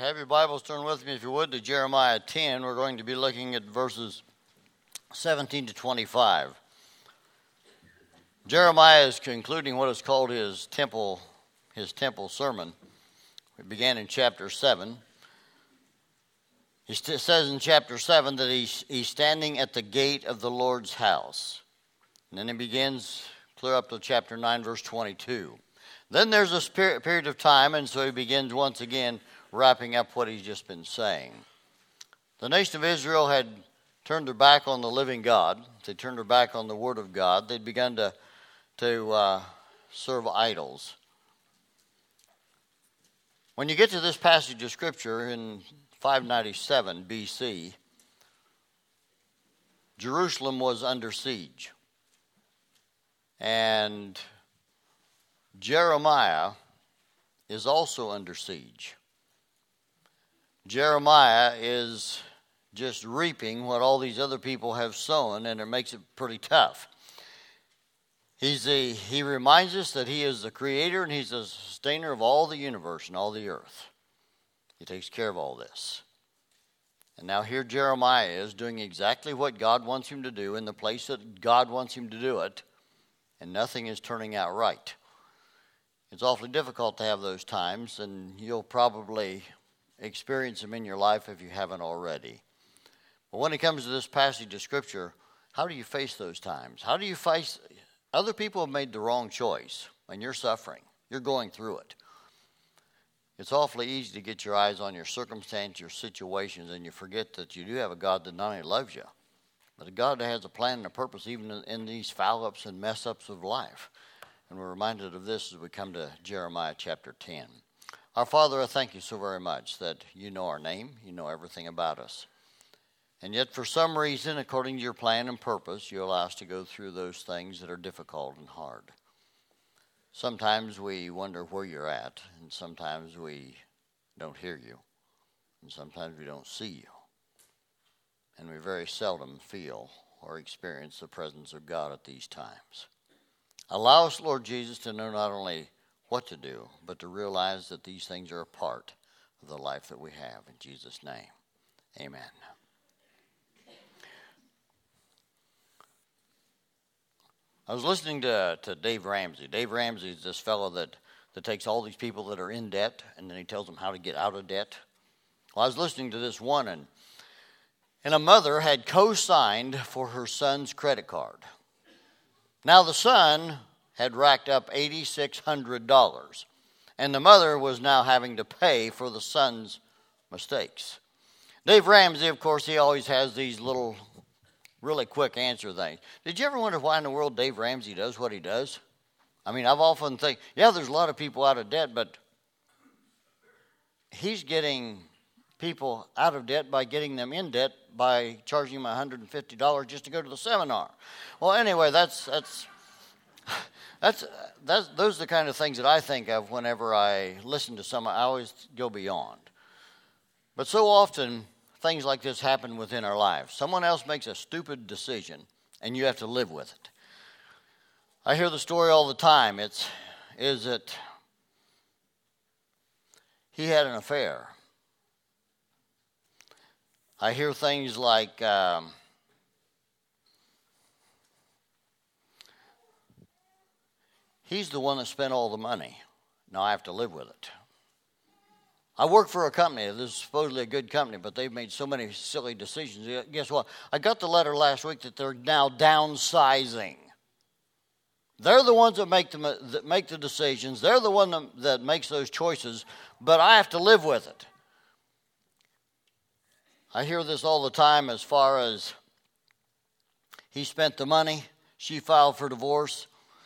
Have your Bibles turned with me, if you would, to Jeremiah 10. We're going to be looking at verses 17 to 25. Jeremiah is concluding what is called his temple sermon. It began in chapter 7. He says in chapter 7 that he's standing at the gate of the Lord's house. And then he begins clear up to chapter 9, verse 22. Then there's a period of time, and so he begins once again wrapping up what he's just been saying. The nation of Israel had turned their back on the living God. They turned their back on the Word of God. They'd begun to serve idols. When you get to this passage of Scripture in 597 BC, Jerusalem was under siege. And Jeremiah is also under siege. Jeremiah is just reaping what all these other people have sown, and it makes it pretty tough. He reminds us that he is the creator and he's the sustainer of all the universe and all the earth. He takes care of all this. And now here Jeremiah is doing exactly what God wants him to do in the place that God wants him to do it, and nothing is turning out right. It's awfully difficult to have those times, and you'll probably experience them in your life if you haven't already. But when it comes to this passage of Scripture, how do you face those times? How do you face other people have made the wrong choice, and you're suffering. You're going through it. It's awfully easy to get your eyes on your circumstance, your situations, and you forget that you do have a God that not only loves you, but a God that has a plan and a purpose even in these foul-ups and mess-ups of life. And we're reminded of this as we come to Jeremiah chapter 10. Our Father, I thank you so very much that you know our name, you know everything about us. And yet for some reason, according to your plan and purpose, you allow us to go through those things that are difficult and hard. Sometimes we wonder where you're at, and sometimes we don't hear you, and sometimes we don't see you. And we very seldom feel or experience the presence of God at these times. Allow us, Lord Jesus, to know not only what to do, but to realize that these things are a part of the life that we have. In Jesus' name, amen. I was listening to Dave Ramsey. Dave Ramsey is this fellow that takes all these people that are in debt, and then he tells them how to get out of debt. Well, I was listening to this one, and a mother had co-signed for her son's credit card. Now the son had racked up $8,600, and the mother was now having to pay for the son's mistakes. Dave Ramsey, of course, he always has these little really quick answer things. Did you ever wonder why in the world Dave Ramsey does what he does? I mean, I've often think, yeah, there's a lot of people out of debt, but he's getting people out of debt by getting them in debt by charging them $150 just to go to the seminar. Well, anyway, those are the kind of things that I think of whenever I listen to someone. I always go beyond. But so often, things like this happen within our lives. Someone else makes a stupid decision, and you have to live with it. I hear the story all the time. Is that he had an affair. I hear things like he's the one that spent all the money. Now I have to live with it. I work for a company. This is supposedly a good company, but they've made so many silly decisions. Guess what? I got the letter last week that they're now downsizing. They're the ones that make the decisions. They're the one that makes those choices, but I have to live with it. I hear this all the time as far as he spent the money, she filed for divorce.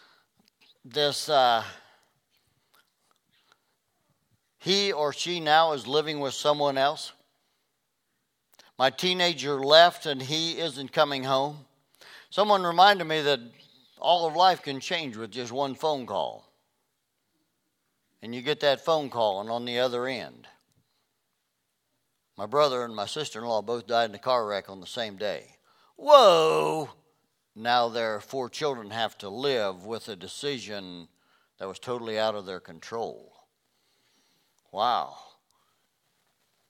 He or she now is living with someone else. My teenager left and he isn't coming home. Someone reminded me that all of life can change with just one phone call. And you get that phone call, and on the other end, my brother and my sister-in-law both died in a car wreck on the same day. Whoa! Now their 4 children have to live with a decision that was totally out of their control. Wow.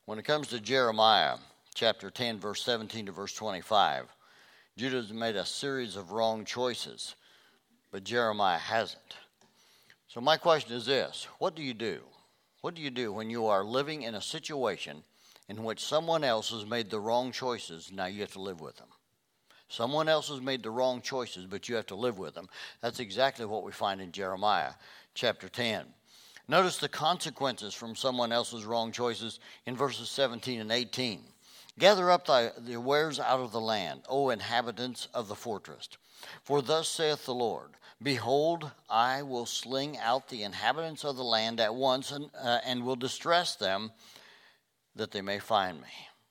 When it comes to Jeremiah, chapter 10, verse 17 to verse 25, Judah's made a series of wrong choices, but Jeremiah hasn't. So my question is this: what do you do? What do you do when you are living in a situation in which someone else has made the wrong choices? Now you have to live with them. Someone else has made the wrong choices, but you have to live with them. That's exactly what we find in Jeremiah chapter 10. Notice the consequences from someone else's wrong choices in verses 17 and 18. Gather up the wares out of the land, O inhabitants of the fortress. For thus saith the Lord, behold, I will sling out the inhabitants of the land at once, and will distress them, that they may find me.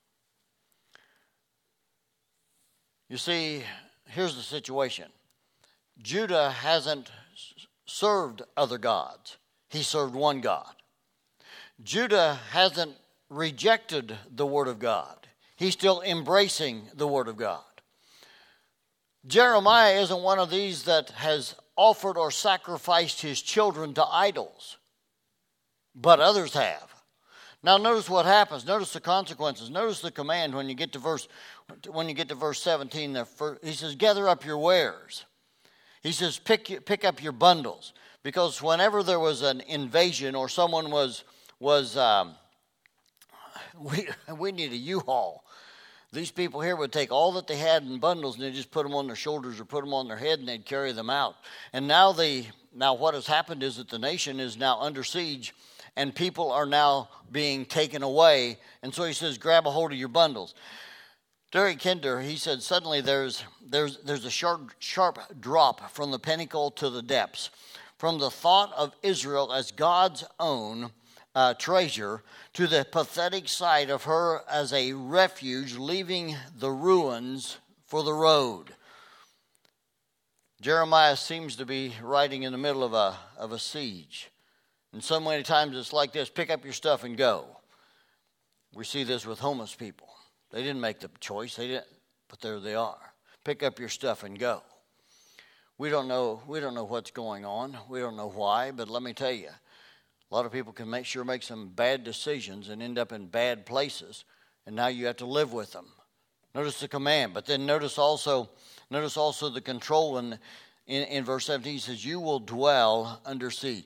You see, here's the situation. Judah hasn't served other gods. He served one God. Judah hasn't rejected the Word of God. He's still embracing the Word of God. Jeremiah isn't one of these that has offered or sacrificed his children to idols, but others have. Now notice what happens. Notice the consequences. Notice the command when you get to verse 17. He says, "Gather up your wares." He says, "Pick up your bundles," because whenever there was an invasion or someone we need a U-Haul. These people here would take all that they had in bundles and they'd just put them on their shoulders or put them on their head and they'd carry them out. And now what has happened is that the nation is now under siege and people are now being taken away. And so he says, grab a hold of your bundles. Derek Kinder, he said, suddenly there's a sharp drop from the pinnacle to the depths, from the thought of Israel as God's own treasure to the pathetic sight of her as a refuge, leaving the ruins for the road. Jeremiah seems to be writing in the middle of a siege. And so many times it's like this: pick up your stuff and go. We see this with homeless people. They didn't make the choice, but there they are. Pick up your stuff and go. We don't know what's going on. We don't know why, but let me tell you, a lot of people can make some bad decisions and end up in bad places, and now you have to live with them. Notice the command, but then notice also the control in verse 17. He says, "You will dwell under sea."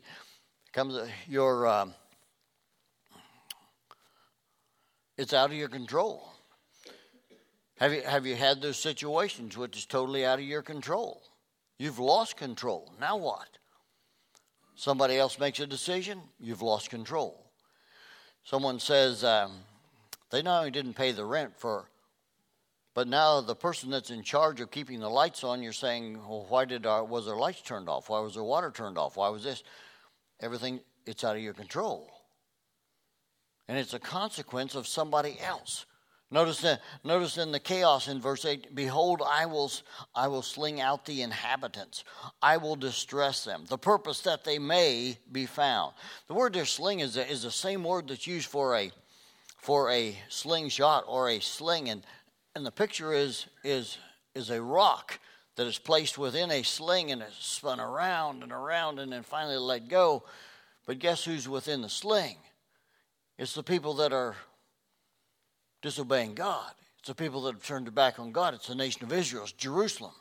It's out of your control. Have you had those situations which is totally out of your control? You've lost control. Now what? Somebody else makes a decision, you've lost control. Someone says they not only didn't pay the rent but now the person that's in charge of keeping the lights on, you're saying, well, why was their lights turned off? Why was their water turned off? Why was this? Everything, it's out of your control. And it's a consequence of somebody else. Notice in the chaos in verse 8, behold, I will sling out the inhabitants. I will distress them. The purpose that they may be found. The word there, sling, is the same word that's used for a slingshot or a sling. And the picture is a rock that is placed within a sling and it's spun around and around and then finally let go. But guess who's within the sling? It's the people that are disobeying God. It's the people that have turned their back on God. It's the nation of Israel. It's Jerusalem.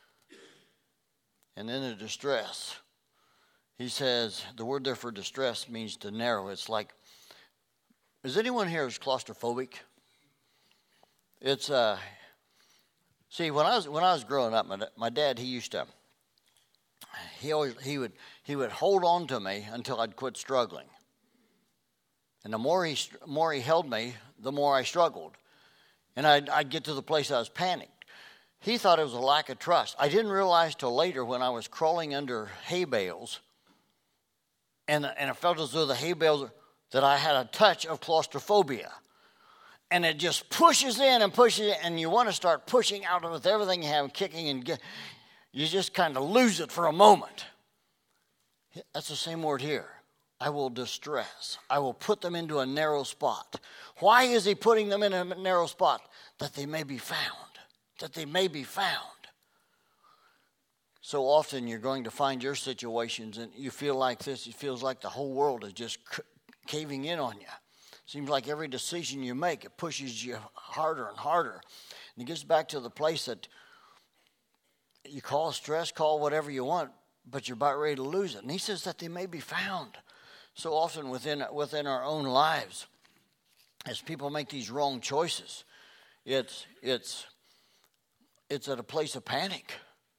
And then the distress. He says, the word there for distress means to narrow. It's like, is anyone here who's claustrophobic? It's, see, when I was growing up, my dad, he would hold on to me until I'd quit struggling. And the more he held me, the more I struggled. And I'd get to the place I was panicked. He thought it was a lack of trust. I didn't realize till later when I was crawling under hay bales, and I felt as though the hay bales, that I had a touch of claustrophobia. And it just pushes in, and you want to start pushing out with everything you have, kicking, and you just kind of lose it for a moment. That's the same word here. I will distress. I will put them into a narrow spot. Why is he putting them in a narrow spot? That they may be found. That they may be found. So often you're going to find your situations and you feel like this. It feels like the whole world is just caving in on you. Seems like every decision you make, it pushes you harder and harder. And it gets back to the place that you call stress, call whatever you want, but you're about ready to lose it. And he says that they may be found so often within our own lives. As people make these wrong choices, it's at a place of panic.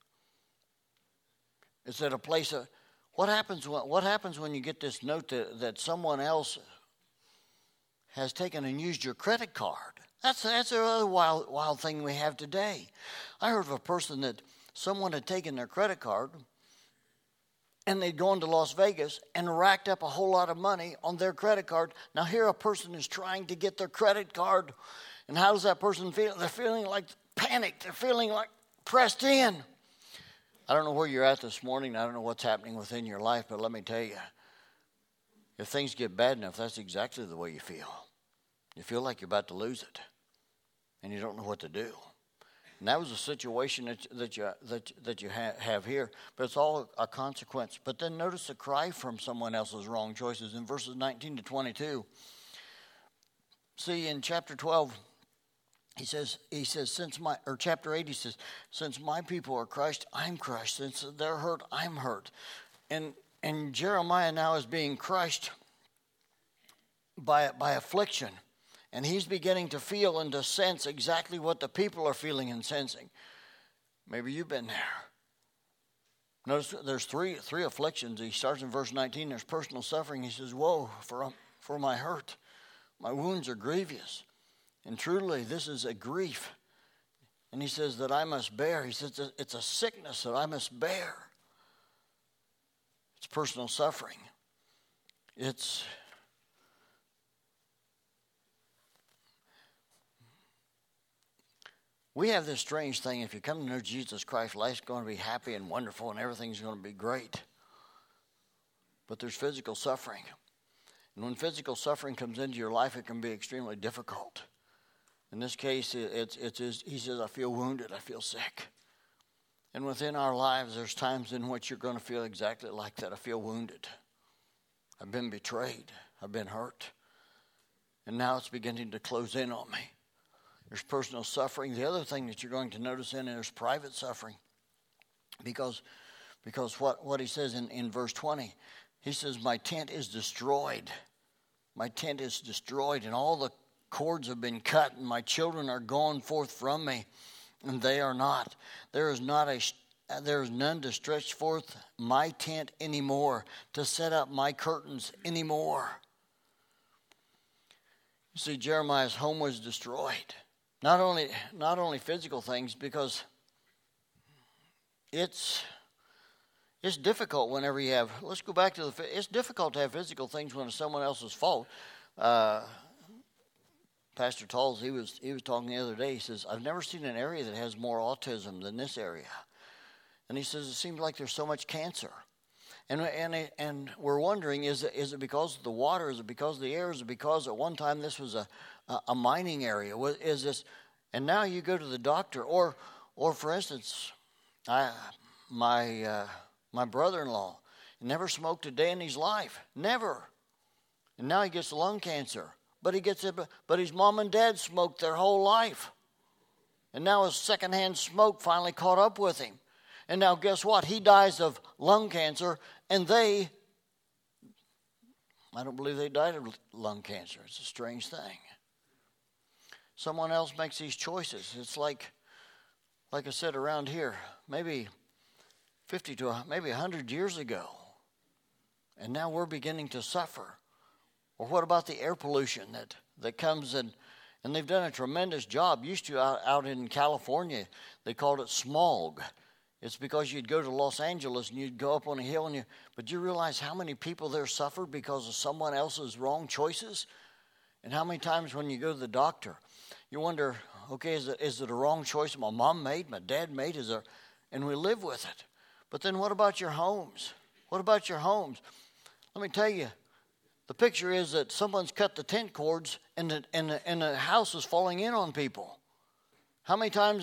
It's at a place of what happens when you get this note that someone else has taken and used your credit card. That's another wild thing we have today. I heard of a person that someone had taken their credit card and they'd gone to Las Vegas and racked up a whole lot of money on their credit card. Now here a person is trying to get their credit card, and how does that person feel? They're feeling like panicked. They're feeling like pressed in. I don't know where you're at this morning. I don't know what's happening within your life, but let me tell you, if things get bad enough, that's exactly the way you feel. You feel like you're about to lose it, and you don't know what to do. And that was a situation that you have here, but it's all a consequence. But then notice the cry from someone else's wrong choices in verses 19 to 22. See, in chapter 12, he says, chapter 8, he says, since my people are crushed, I'm crushed. Since they're hurt, I'm hurt. And Jeremiah now is being crushed by affliction. And he's beginning to feel and to sense exactly what the people are feeling and sensing. Maybe you've been there. Notice there's three afflictions. He starts in verse 19. There's personal suffering. He says, woe for my hurt. My wounds are grievous. And truly, this is a grief. And he says that I must bear. He says it's a sickness that I must bear. It's personal suffering. We have this strange thing. If you come to know Jesus Christ, life's going to be happy and wonderful and everything's going to be great. But there's physical suffering. And when physical suffering comes into your life, it can be extremely difficult. In this case, he says, I feel wounded, I feel sick. And within our lives, there's times in which you're going to feel exactly like that. I feel wounded. I've been betrayed. I've been hurt. And now it's beginning to close in on me. There's personal suffering. The other thing that you're going to notice in it is private suffering. Because what he says in verse 20, he says, my tent is destroyed. My tent is destroyed, and all the cords have been cut, and my children are gone forth from me, and they are not. There is none to stretch forth my tent anymore, to set up my curtains anymore. You see, Jeremiah's home was destroyed. Not only physical things, because it's difficult whenever you have. Let's go back to it's difficult to have physical things when it's someone else's fault. Pastor Talls, he was talking the other day. He says, I've never seen an area that has more autism than this area. And he says, it seems like there's so much cancer. And we're wondering, is it because of the water? Is it because of the air? Is it because at one time this was a mining area? Is this? And now you go to the doctor, or for instance, my brother-in-law never smoked a day in his life, never, and now he gets lung cancer. But his mom and dad smoked their whole life, and now his secondhand smoke finally caught up with him. And now guess what? He dies of lung cancer, and I don't believe they died of lung cancer. It's a strange thing. Someone else makes these choices. It's like I said around here, maybe 50 to maybe 100 years ago, and now we're beginning to suffer. Or what about the air pollution that comes in? And they've done a tremendous job. Used to out in California, they called it smog. It's because you'd go to Los Angeles and you'd go up on a hill, but you realize how many people there suffered because of someone else's wrong choices? And how many times when you go to the doctor, you wonder, okay, is it a wrong choice my mom made, my dad made? And we live with it. But then what about your homes? What about your homes? Let me tell you, the picture is that someone's cut the tent cords and the house is falling in on people. How many times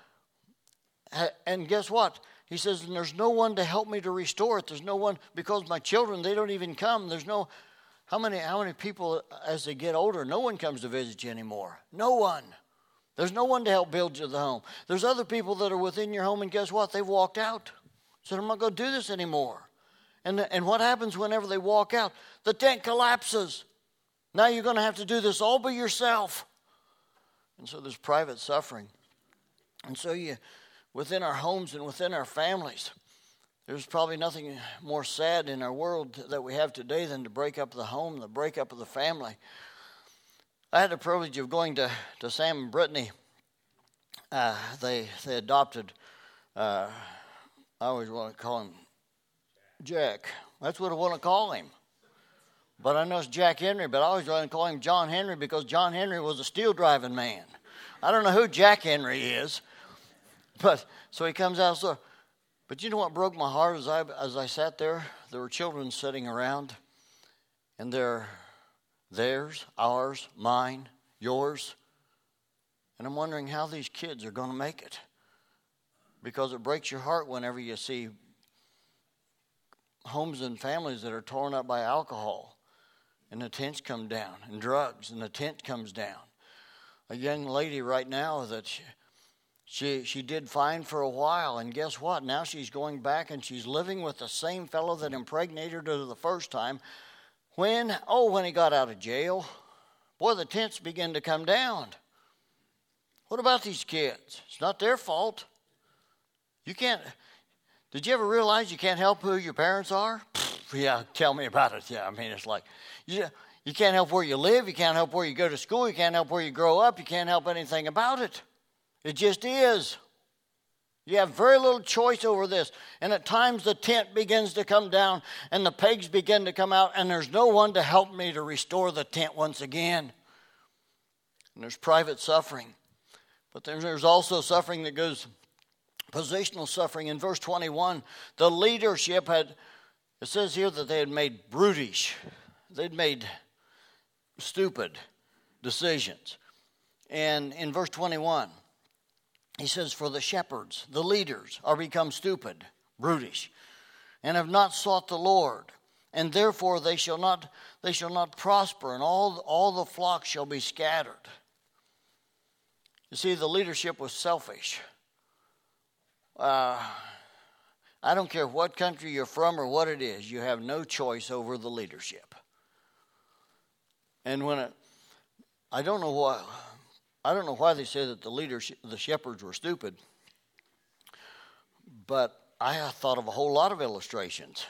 and guess what? He says, and there's no one to help me to restore it. There's no one, because my children, they don't even come. How many people, as they get older, no one comes to visit you anymore? No one. There's no one to help build you the home. There's other people that are within your home, and guess what? They've walked out. Said, I'm not going to do this anymore. And what happens whenever they walk out? The tent collapses. Now you're going to have to do this all by yourself. And so there's private suffering. And so within our homes and within our families, there's probably nothing more sad in our world that we have today than to break up the home, the breakup of the family. I had the privilege of going to Sam and Brittany. They adopted, I always want to call him Jack. That's what I want to call him. But I know it's Jack Henry, but I always want to call him John Henry because John Henry was a steel driving man. I don't know who Jack Henry is, but so he comes out. But you know what broke my heart as I sat there? There were children sitting around, and they're theirs, ours, mine, yours. And I'm wondering how these kids are going to make it. Because it breaks your heart whenever you see homes and families that are torn up by alcohol, and the tents come down, and drugs, and the tent comes down. A young lady right now that she did fine for a while, and guess what? Now she's going back and she's living with the same fellow that impregnated her the first time. When he got out of jail, boy, the tents began to come down. What about these kids? It's not their fault. Did you ever realize you can't help who your parents are? Yeah, tell me about it. Yeah, I mean, it's like, you can't help where you live. You can't help where you go to school. You can't help where you grow up. You can't help anything about it. It just is. You have very little choice over this. And at times the tent begins to come down and the pegs begin to come out, and there's no one to help me to restore the tent once again. And there's private suffering. But there's also suffering that goes, positional suffering. In verse 21, the leadership it says here that they had made brutish. They'd made stupid decisions. And in verse 21, he says, for the shepherds, the leaders, are become stupid, brutish, and have not sought the Lord. And therefore they shall not prosper, and all the flock shall be scattered. You see, the leadership was selfish. I don't care what country you're from or what it is, you have no choice over the leadership. And I don't know why they say that the shepherds were stupid, but I thought of a whole lot of illustrations.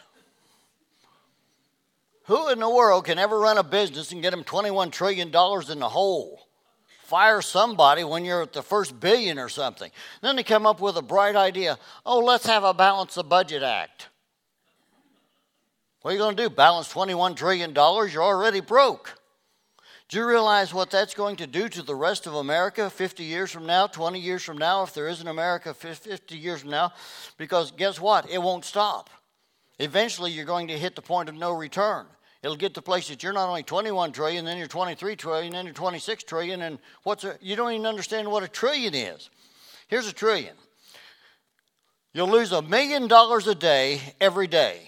Who in the world can ever run a business and get them $21 trillion in the hole? Fire somebody when you're at the first billion or something. Then they come up with a bright idea. Oh, let's have a balance the budget act. What are you going to do? Balance $21 trillion? You're already broke. Do you realize what that's going to do to the rest of America 50 years from now, 20 years from now, if there is an America 50 years from now? Because guess what? It won't stop. Eventually, you're going to hit the point of no return. It'll get to the place that you're not only 21 trillion, then you're 23 trillion, then you're 26 trillion, and you don't even understand what a trillion is. Here's a trillion. You'll lose $1 million a day every day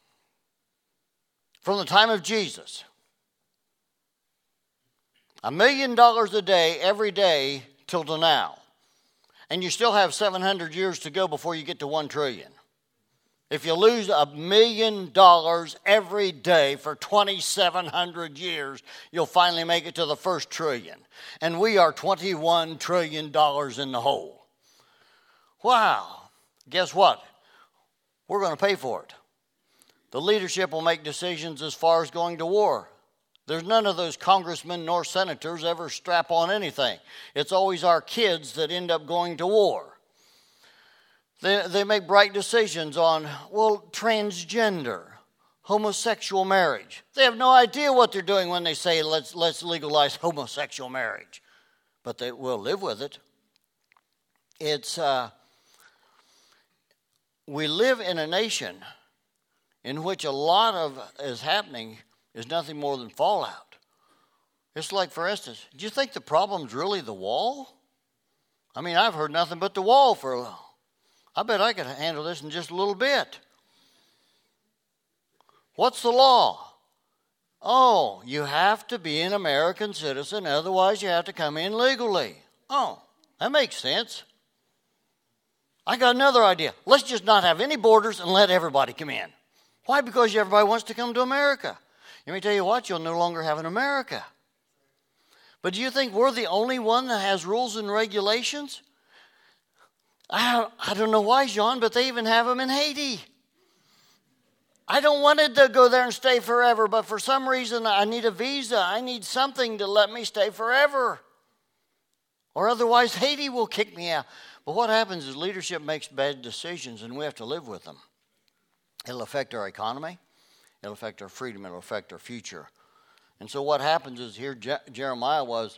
from the time of Jesus. $1 million a day every day till to now. And you still have 700 years to go before you get to 1 trillion. If you lose $1 million every day for 2,700 years, you'll finally make it to the first trillion. And we are $21 trillion in the hole. Wow. Guess what? We're going to pay for it. The leadership will make decisions as far as going to war. There's none of those congressmen nor senators ever strap on anything. It's always our kids that end up going to war. They make bright decisions on, transgender, homosexual marriage. They have no idea what they're doing when they say, let's legalize homosexual marriage. But they will live with it. We live in a nation in which a lot of is happening is nothing more than fallout. It's like, for instance, do you think the problem's really the wall? I mean, I've heard nothing but the wall for a while. I bet I could handle this in just a little bit. What's the law? Oh, you have to be an American citizen, otherwise you have to come in legally. Oh, that makes sense. I got another idea. Let's just not have any borders and let everybody come in. Why? Because everybody wants to come to America. Let me tell you what, you'll no longer have an America. But do you think we're the only one that has rules and regulations? I don't know why, John, but they even have them in Haiti. I don't want to go there and stay forever, but for some reason I need a visa. I need something to let me stay forever. Or otherwise Haiti will kick me out. But what happens is leadership makes bad decisions and we have to live with them. It'll affect our economy. It'll affect our freedom. It'll affect our future. And so what happens is here Jeremiah was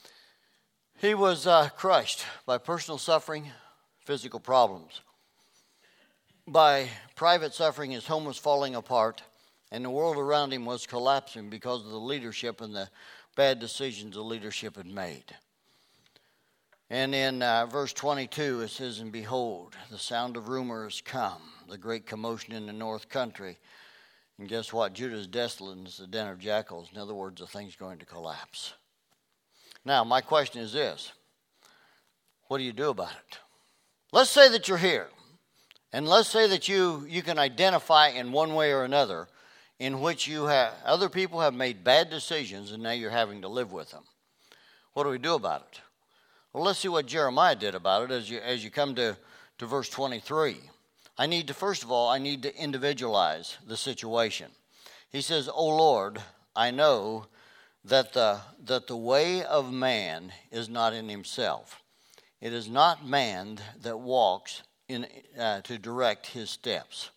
crushed by personal suffering, physical problems. By private suffering, his home was falling apart, and the world around him was collapsing because of the leadership and the bad decisions the leadership had made. And in verse 22, it says, "And behold, the sound of rumor has come, the great commotion in the north country. And guess what? Judah is desolate and it's the den of jackals." In other words, the thing's going to collapse. Now, my question is this. What do you do about it? Let's say that you're here. And let's say that you can identify in one way or another in which other people have made bad decisions and now you're having to live with them. What do we do about it? Well, let's see what Jeremiah did about it as you come to verse 23. First of all, I need to individualize the situation. He says, "O Lord, I know that the way of man is not in himself. It is not man that walks to direct his steps."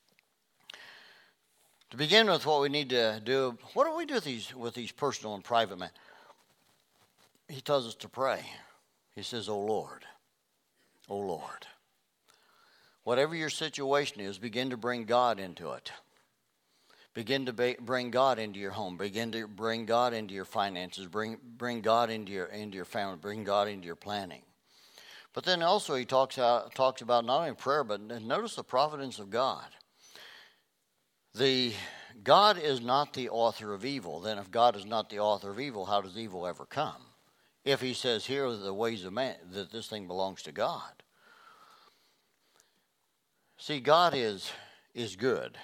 To begin with, what we need to do, what do we do with these personal and private men? He tells us to pray. He says, "O Lord, O Lord." Whatever your situation is, begin to bring God into it. Begin to bring God into your home. Begin to bring God into your finances. Bring God into your family. Bring God into your planning. But then also he talks about not only prayer, but notice the providence of God. God is not the author of evil. Then if God is not the author of evil, how does evil ever come? If he says here are the ways of man, that this thing belongs to God. See, God is good.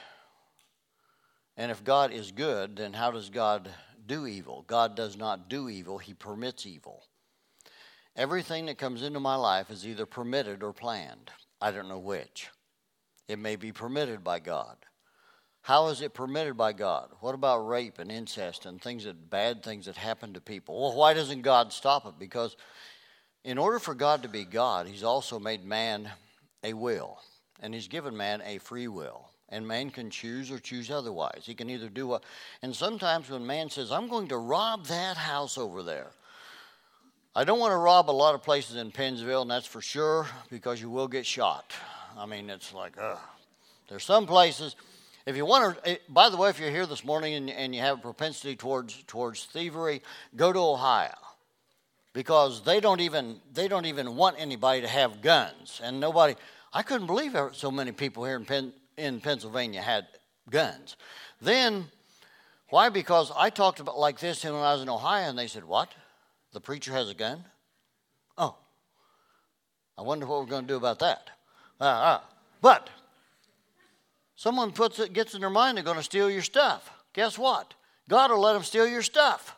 And if God is good, then how does God do evil? God does not do evil. He permits evil. Everything that comes into my life is either permitted or planned. I don't know which. It may be permitted by God. How is it permitted by God? What about rape and incest and bad things that happen to people? Well, why doesn't God stop it? Because in order for God to be God, he's also made man a will. And he's given man a free will. And man can choose or choose otherwise. He can either do what. And sometimes when man says, "I'm going to rob that house over there." I don't want to rob a lot of places in Pennsville, and that's for sure, because you will get shot. I mean, it's like, there's some places. If you want to, by the way, if you're here this morning and you have a propensity towards thievery, go to Ohio, because they don't even want anybody to have guns, and nobody. I couldn't believe so many people here in Pennsylvania had guns. Then, why? Because I talked about like this when I was in Ohio, and they said, "What? The preacher has a gun?" Oh, I wonder what we're going to do about that. But someone gets in their mind they're going to steal your stuff. Guess what? God will let them steal your stuff.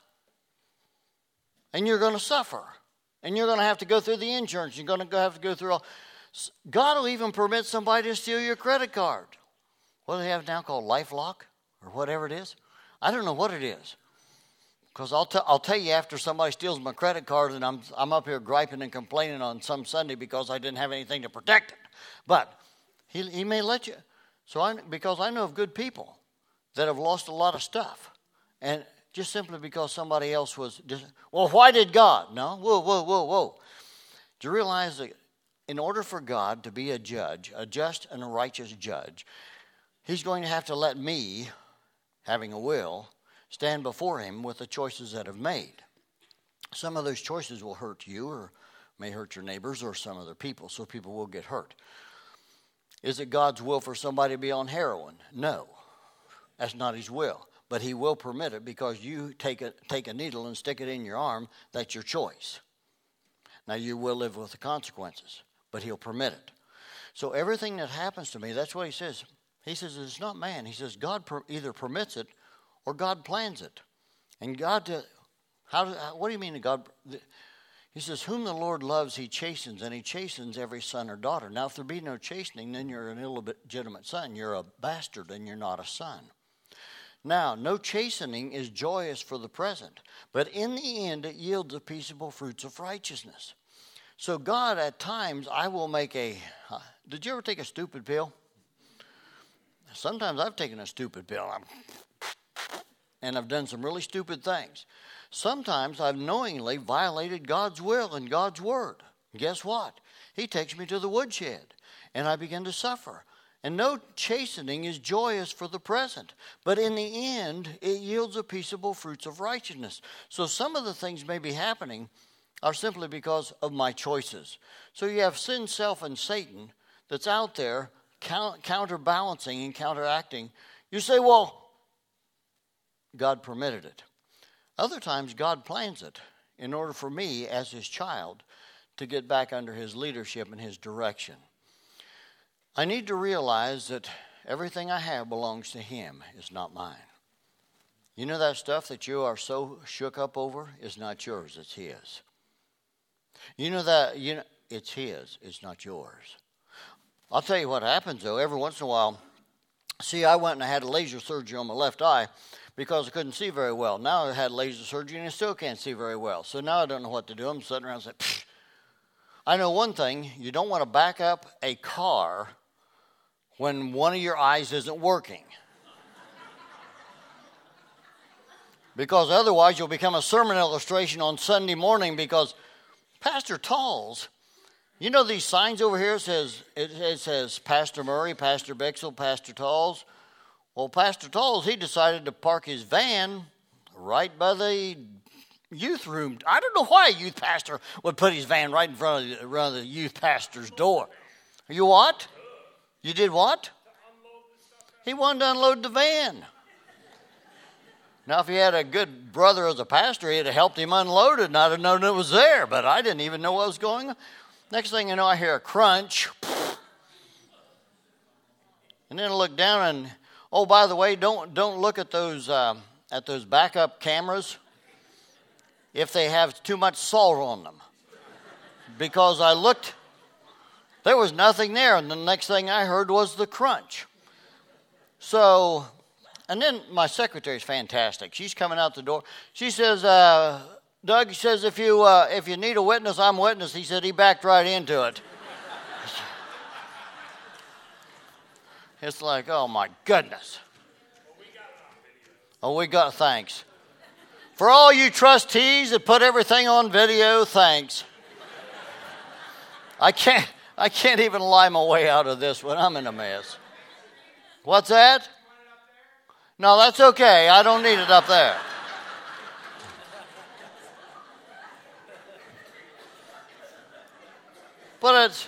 And you're going to suffer. And you're going to have to go through the insurance. You're going to have to go through all. God will even permit somebody to steal your credit card. What do they have now called LifeLock or whatever it is? I don't know what it is. Because I'll tell you, after somebody steals my credit card and I'm up here griping and complaining on some Sunday because I didn't have anything to protect it. But he may let you. Because I know of good people that have lost a lot of stuff. And just simply because somebody else was, well, why did God? No, whoa. Do you realize that in order for God to be a judge, a just and a righteous judge, he's going to have to let me, having a will, stand before him with the choices that I've made. Some of those choices will hurt you or may hurt your neighbors or some other people, so people will get hurt. Is it God's will for somebody to be on heroin? No, that's not his will. but he will permit it because you take a needle and stick it in your arm. That's your choice. Now, you will live with the consequences, but he'll permit it. So everything that happens to me, that's what he says. He says it's not man. He says God either permits it or God plans it. And God, what do you mean God? He says, whom the Lord loves, he chastens, and he chastens every son or daughter. Now, if there be no chastening, then you're an illegitimate son. You're a bastard, and you're not a son. Now, no chastening is joyous for the present, but in the end it yields the peaceable fruits of righteousness. So God, at times, I will make did you ever take a stupid pill? Sometimes I've taken a stupid pill, and I've done some really stupid things. Sometimes I've knowingly violated God's will and God's word. Guess what? He takes me to the woodshed, and I begin to suffer. And no chastening is joyous for the present, but in the end, it yields the peaceable fruits of righteousness. So some of the things may be happening are simply because of my choices. So you have sin, self, and Satan that's out there counterbalancing and counteracting. You say, well, God permitted it. Other times, God plans it in order for me, as his child, to get back under his leadership and his direction. I need to realize that everything I have belongs to him, it's not mine. You know that stuff that you are so shook up over is not yours, it's his. You know it's his, it's not yours. I'll tell you what happens, though. Every once in a while, see, I went and I had a laser surgery on my left eye because I couldn't see very well. Now I had laser surgery and I still can't see very well. So now I don't know what to do. I'm sitting around and saying, I know one thing. You don't want to back up a car when one of your eyes isn't working. Because otherwise you'll become a sermon illustration on Sunday morning because Pastor Talls, you know these signs over here, it says Pastor Murray, Pastor Bixel, Pastor Talls. Well, Pastor Talls, he decided to park his van right by the youth room. I don't know why a youth pastor would put his van right in front of the youth pastor's door. You what? You did what? He wanted to unload the van. Now, if he had a good brother as a pastor, he'd have helped him unload it, and I'd have known it was there, but I didn't even know what was going on. Next thing you know, I hear a crunch. And then I look down and, oh, by the way, don't look at those backup cameras if they have too much salt on them. Because I looked, there was nothing there, and the next thing I heard was the crunch. So, and then my secretary's fantastic. She's coming out the door. She says, Doug, he says, if you need a witness, I'm witness. He said he backed right into it. It's like, oh my goodness. We got thanks. For all you trustees that put everything on video, thanks. I can't even lie my way out of this one. I'm in a mess. What's that? No, that's okay. I don't need it up there. But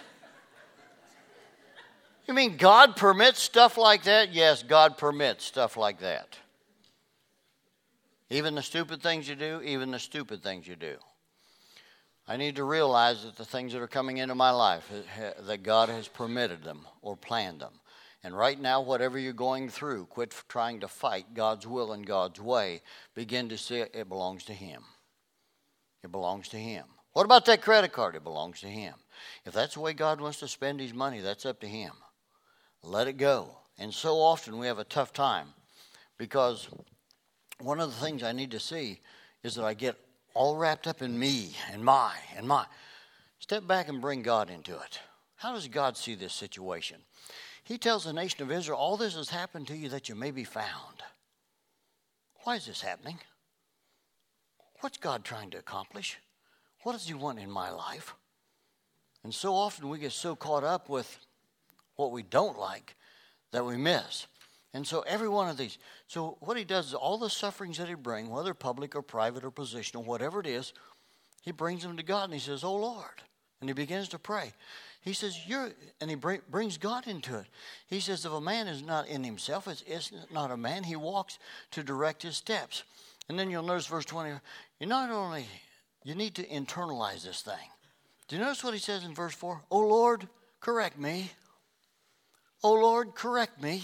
you mean God permits stuff like that? Yes, God permits stuff like that. Even the stupid things you do, even the stupid things you do. I need to realize that the things that are coming into my life, that God has permitted them or planned them. And right now, whatever you're going through, quit trying to fight God's will and God's way. Begin to see it belongs to him. It belongs to him. What about that credit card? It belongs to him. If that's the way God wants to spend his money, that's up to him. Let it go. And so often we have a tough time because one of the things I need to see is that I get all wrapped up in me and my. Step back and bring God into it. How does God see this situation? He tells the nation of Israel, all this has happened to you that you may be found. Why is this happening? What's God trying to accomplish? What does he want in my life? And so often we get so caught up with what we don't like that we miss. And so every one of these, so what he does is all the sufferings that he brings, whether public or private or positional, whatever it is, he brings them to God and he says, oh Lord. And he begins to pray. He says, and he brings God into it. He says, if a man is not in himself, it's not a man. He walks to direct his steps. And then you'll notice verse 20, you need to internalize this thing. Do you notice what he says in verse 4? Oh, Lord, correct me. Oh, Lord, correct me.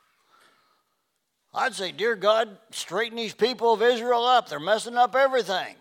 I'd say, dear God, straighten these people of Israel up. They're messing up everything.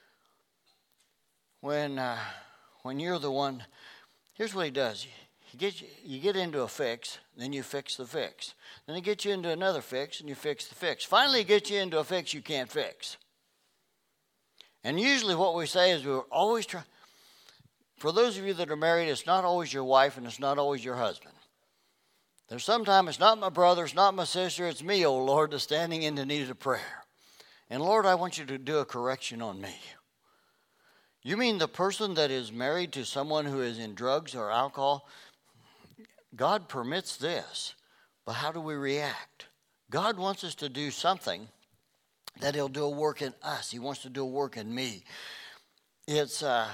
When you're the one, here's what he does. You get into a fix, then you fix the fix. Then he gets you into another fix, and you fix the fix. Finally, he gets you into a fix you can't fix. And usually what we say is we're always trying. For those of you that are married, it's not always your wife, and it's not always your husband. There's sometimes it's not my brother, it's not my sister, it's me, oh Lord, that's standing in the need of prayer. And Lord, I want you to do a correction on me. You mean the person that is married to someone who is in drugs or alcohol? God permits this, but how do we react? God wants us to do something that he'll do a work in us. He wants to do a work in me. It's the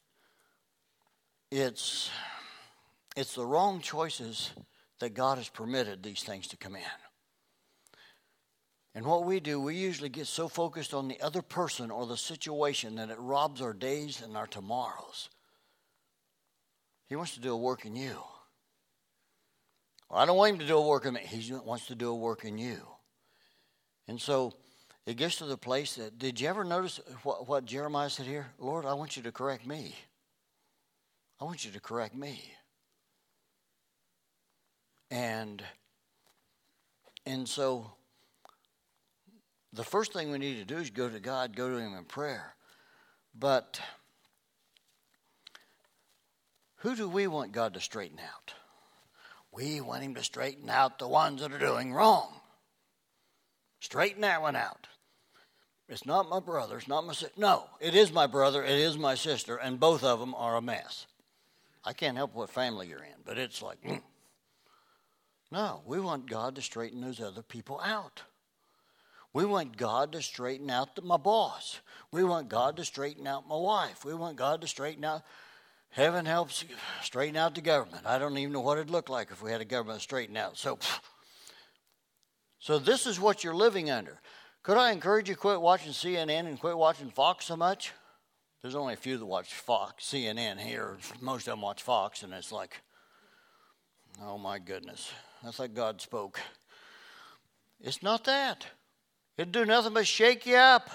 wrong choices that God has permitted these things to come in. And what we do, we usually get so focused on the other person or the situation that it robs our days and our tomorrows. He wants to do a work in you. Well, I don't want him to do a work in me. He wants to do a work in you. And so it gets to the place that, did you ever notice what Jeremiah said here? Lord, I want you to correct me. I want you to correct me. And so the first thing we need to do is go to God, go to him in prayer. But who do we want God to straighten out? We want him to straighten out the ones that are doing wrong. Straighten that one out. It's not my brother, it's not my sister. No, it is my brother, it is my sister, and both of them are a mess. I can't help what family you're in, but it's like, No, we want God to straighten those other people out. We want God to straighten out my boss. We want God to straighten out my wife. We want God to straighten out, heaven helps straighten out the government. I don't even know what it'd look like if we had a government straightened out. So this is what you're living under. Could I encourage you to quit watching CNN and quit watching Fox so much? There's only a few that watch Fox, CNN here. Most of them watch Fox, and it's like, oh my goodness. That's like God spoke. It's not that. It'd do nothing but shake you up.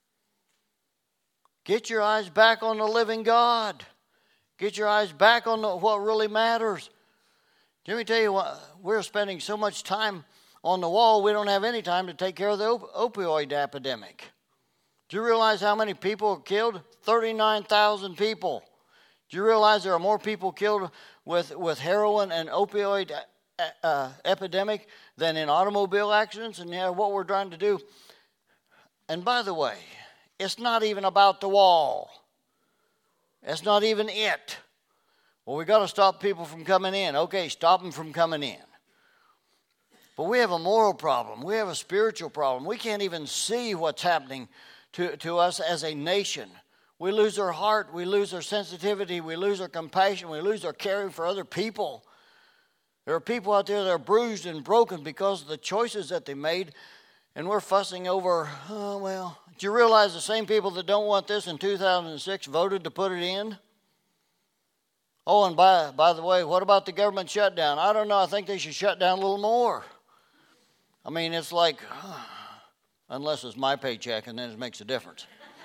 Get your eyes back on the living God. Get your eyes back on what really matters. Let me tell you what, we're spending so much time on the wall, we don't have any time to take care of the opioid epidemic. Do you realize how many people are killed? 39,000 people. Do you realize there are more people killed with heroin and opioid epidemic than in automobile accidents? And what we're trying to do. And by the way, it's not even about the wall. That's not even it. Well, we got to stop people from coming in. Okay, stop them from coming in. But we have a moral problem. We have a spiritual problem. We can't even see what's happening to us as a nation. We lose our heart. We lose our sensitivity. We lose our compassion. We lose our caring for other people. There are people out there that are bruised and broken because of the choices that they made, and we're fussing over, do you realize the same people that don't want this in 2006 voted to put it in? Oh, and by the way, what about the government shutdown? I don't know. I think they should shut down a little more. I mean, it's like, unless it's my paycheck, and then it makes a difference.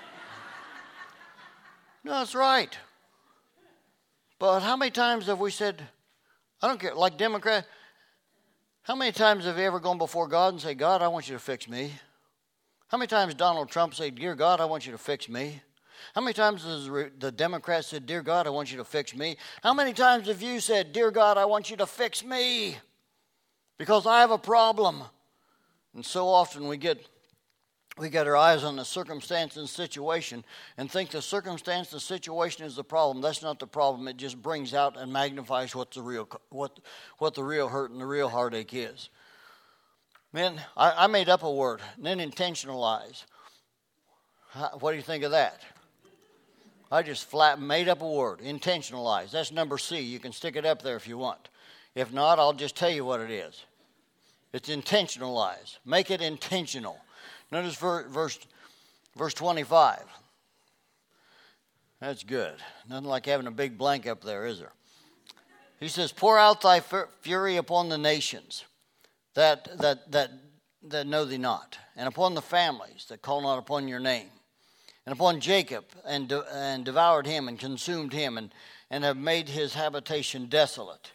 No, that's right. But how many times have we said, I don't care, like Democrat, how many times have you ever gone before God and say, God, I want you to fix me? How many times Donald Trump said, dear God, I want you to fix me? How many times has the Democrats said, dear God, I want you to fix me? How many times have you said, dear God, I want you to fix me? Because I have a problem. And so often we get our eyes on the circumstance and situation and think the circumstance and situation is the problem. That's not the problem. It just brings out and magnifies what the real hurt and the real heartache is. Man, I made up a word, unintentionalize. What do you think of that? I just flat made up a word, intentionalize. That's number C. You can stick it up there if you want. If not, I'll just tell you what it is. It's intentionalize. Make it intentional. Notice verse 25. That's good. Nothing like having a big blank up there, is there? He says, pour out thy fury upon the nations that know thee not, and upon the families that call not upon your name, and upon Jacob, and devoured him, and consumed him, and have made his habitation desolate.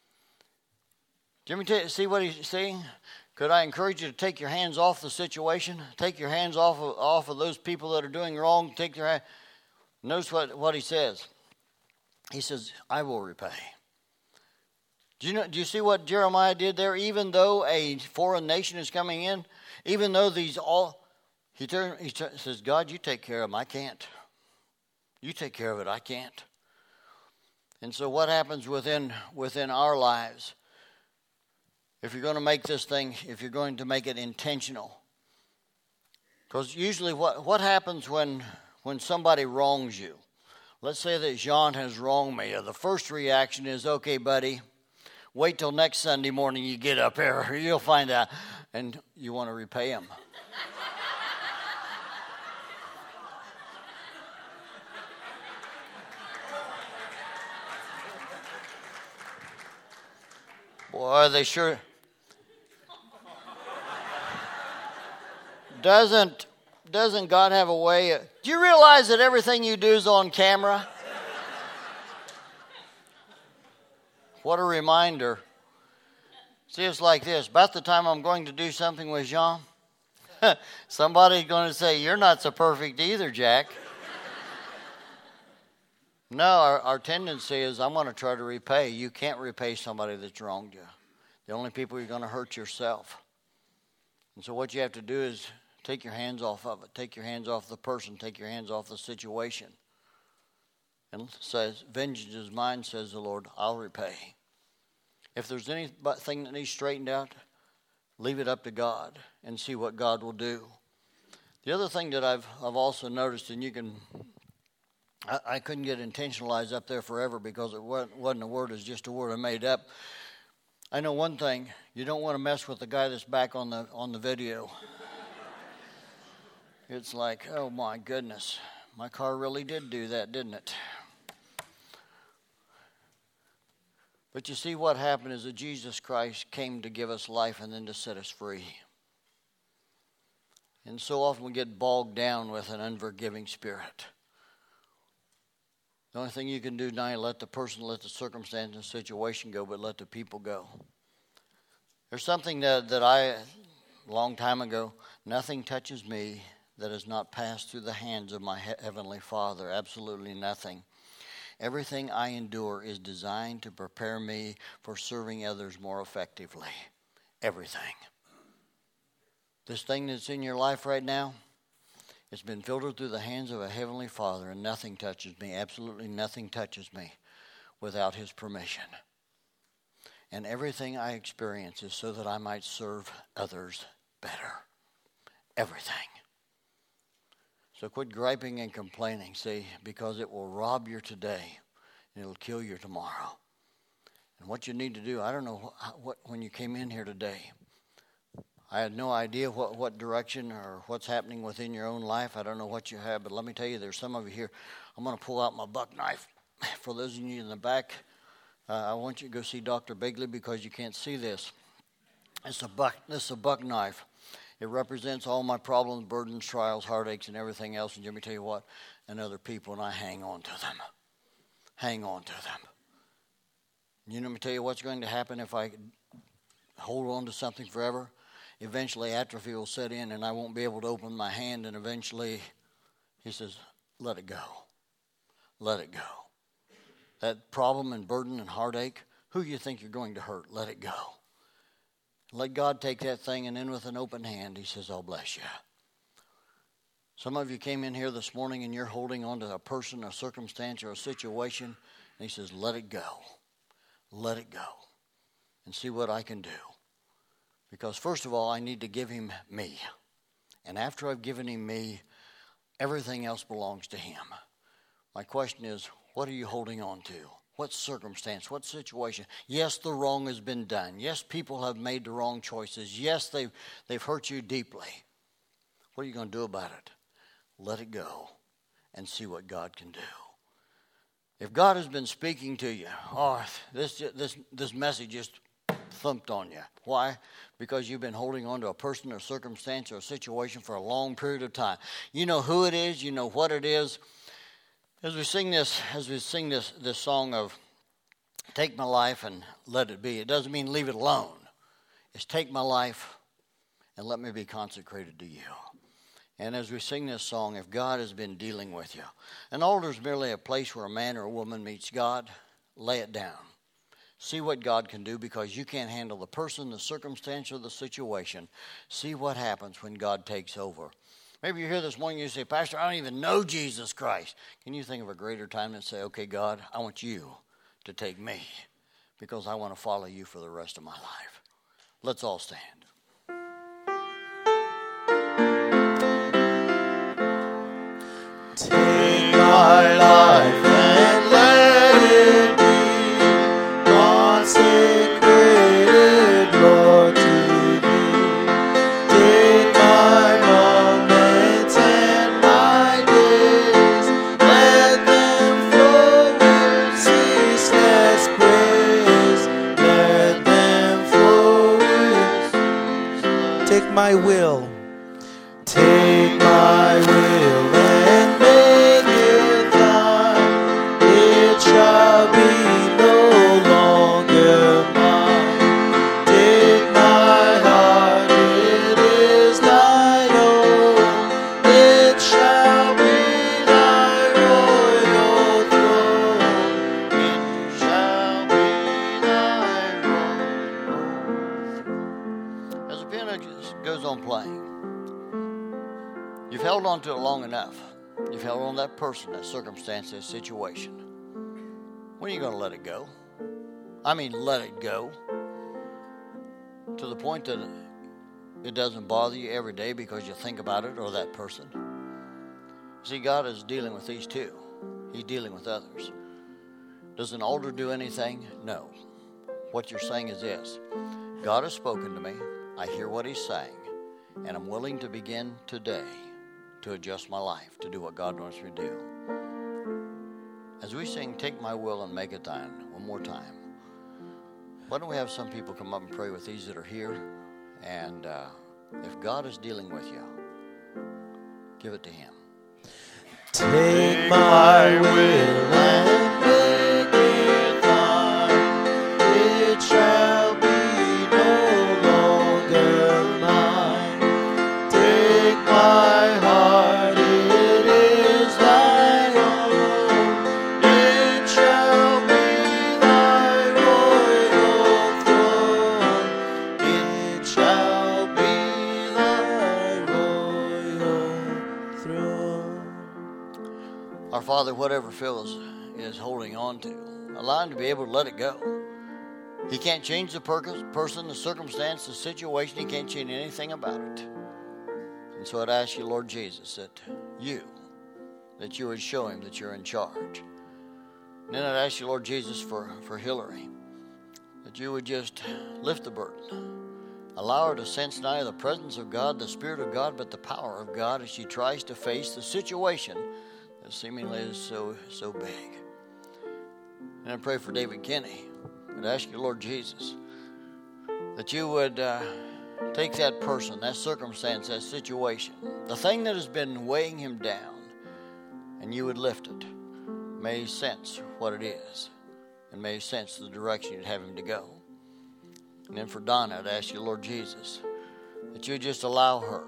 Do you see what he's saying? Could I encourage you to take your hands off the situation? Take your hands off of those people that are doing wrong. Take their hand. Notice what he says. He says, I will repay. Do you see what Jeremiah did there? Even though a foreign nation is coming in, even though he says, God, you take care of them. I can't. You take care of it. I can't. And so what happens within our lives, if you're going to make this thing, if you're going to make it intentional? Because usually what happens when somebody wrongs you? Let's say that Jean has wronged me. The first reaction is, okay, buddy, wait till next Sunday morning you get up here. You'll find out. And you want to repay him. Boy, they sure... Doesn't God have a way? Do you realize that everything you do is on camera? What a reminder. See, it's like this. About the time I'm going to do something with Jean, somebody's going to say, you're not so perfect either, Jack. No, our tendency is, I'm going to try to repay. You can't repay somebody that's wronged you. The only people you're going to hurt yourself. And so what you have to do is take your hands off of it. Take your hands off the person. Take your hands off the situation. And says, vengeance is mine, says the Lord, I'll repay. If there's anything that needs straightened out, leave it up to God and see what God will do. The other thing that I've also noticed, and I couldn't get intentionalized up there forever because it wasn't a word, it's just a word I made up. I know one thing, you don't want to mess with the guy that's back on the video. It's like, oh my goodness, my car really did do that, didn't it? But you see, what happened is that Jesus Christ came to give us life and then to set us free. And so often we get bogged down with an unforgiving spirit. The only thing you can do now is let the person, let the circumstance and situation go, but let the people go. There's something that I, a long time ago, nothing touches me that has not passed through the hands of my Heavenly Father. Absolutely nothing. Everything I endure is designed to prepare me for serving others more effectively. Everything. This thing that's in your life right now, it's been filtered through the hands of a Heavenly Father, and nothing touches me, absolutely nothing touches me without His permission. And everything I experience is so that I might serve others better. Everything. So quit griping and complaining, see, because it will rob your today and it'll kill your tomorrow. And what you need to do, I don't know what when you came in here today, I had no idea what direction or what's happening within your own life. I don't know what you have, but let me tell you, there's some of you here. I'm going to pull out my buck knife. For those of you in the back, I want you to go see Dr. Bigley because you can't see this. This is a buck knife. It represents all my problems, burdens, trials, heartaches, and everything else. And let me tell you what, and other people, and I hang on to them. Hang on to them. You know, let me tell you what's going to happen if I hold on to something forever. Eventually, atrophy will set in, and I won't be able to open my hand. And eventually, He says, "Let it go. Let it go." That problem and burden and heartache, who you think you're going to hurt? Let it go. Let God take that thing, and then with an open hand, He says, "I'll bless you." Some of you came in here this morning and you're holding on to a person, a circumstance, or a situation, and He says, "Let it go. Let it go. And see what I can do." Because first of all, I need to give Him me. And after I've given Him me, everything else belongs to Him. My question is, what are you holding on to? What circumstance? What situation? Yes, the wrong has been done. Yes, people have made the wrong choices. Yes, they've hurt you deeply. What are you going to do about it? Let it go and see what God can do. If God has been speaking to you, this message just thumped on you. Why? Because you've been holding on to a person or circumstance or a situation for a long period of time. You know who it is. You know what it is. As we sing this song of take my life and let it be, it doesn't mean leave it alone. It's take my life and let me be consecrated to you. And as we sing this song, if God has been dealing with you, an altar is merely a place where a man or a woman meets God, lay it down. See what God can do, because you can't handle the person, the circumstance, or the situation. See what happens when God takes over. Maybe you're here this morning and you say, Pastor, I don't even know Jesus Christ. Can you think of a greater time than say, okay, God, I want you to take me because I want to follow you for the rest of my life. Let's all stand. Take my life and let it be consecrated, Lord, to thee. Take my moments and my days, let them flow with ceaseless praise, let them flow with. Take my will, take my will and make it thine. It shall be no longer mine. Take my heart, it is thine own. It shall be thy royal throne. It shall be thy royal. As the piano goes on playing, you've held on to it long enough. You've held on to that person, that circumstance, that situation. When are you going to let it go? I mean, let it go. To the point that it doesn't bother you every day because you think about it or that person. See, God is dealing with these two. He's dealing with others. Does an altar do anything? No. What you're saying is this: God has spoken to me. I hear what he's saying. And I'm willing to begin today to adjust my life, to do what God wants me to do. As we sing, Take My Will and Make It Thine, one more time, why don't we have some people come up and pray with these that are here? And if God is dealing with you, give it to him. Take my will and make it thine. It shall be no longer mine. Take my heart, it is thine own. It shall be thy royal throne. It shall be thy royal throne. Our Father, whatever Phil is holding on to, allow him to be able to let it go. He can't change the person, the circumstance, the situation. He can't change anything about it. And so I'd ask you, Lord Jesus, that you would show him that you're in charge. And then I'd ask you, Lord Jesus, for Hillary, that you would just lift the burden. Allow her to sense not only the presence of God, the Spirit of God, but the power of God as she tries to face the situation that seemingly is so big. And I pray for David Kinney. I'd ask you, Lord Jesus, that you would take that person, that circumstance, that situation, the thing that has been weighing him down, and you would lift it. May he sense what it is, and may he sense the direction you'd have him to go. And then for Donna, I'd ask you, Lord Jesus, that you just allow her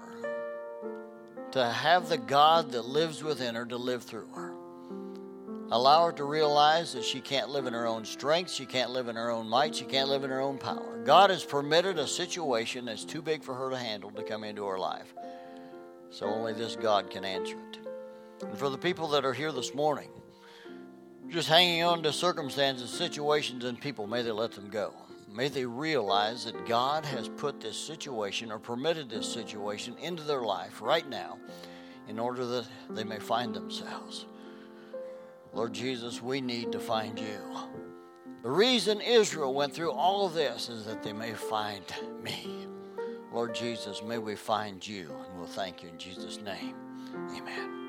to have the God that lives within her to live through her. Allow her to realize that she can't live in her own strength, she can't live in her own might, she can't live in her own power. God has permitted a situation that's too big for her to handle to come into her life. So only this God can answer it. And for the people that are here this morning, just hanging on to circumstances, situations, and people, may they let them go. May they realize that God has put this situation or permitted this situation into their life right now in order that they may find themselves. Lord Jesus, we need to find you. The reason Israel went through all of this is that they may find me. Lord Jesus, may we find you, and we'll thank you in Jesus' name. Amen.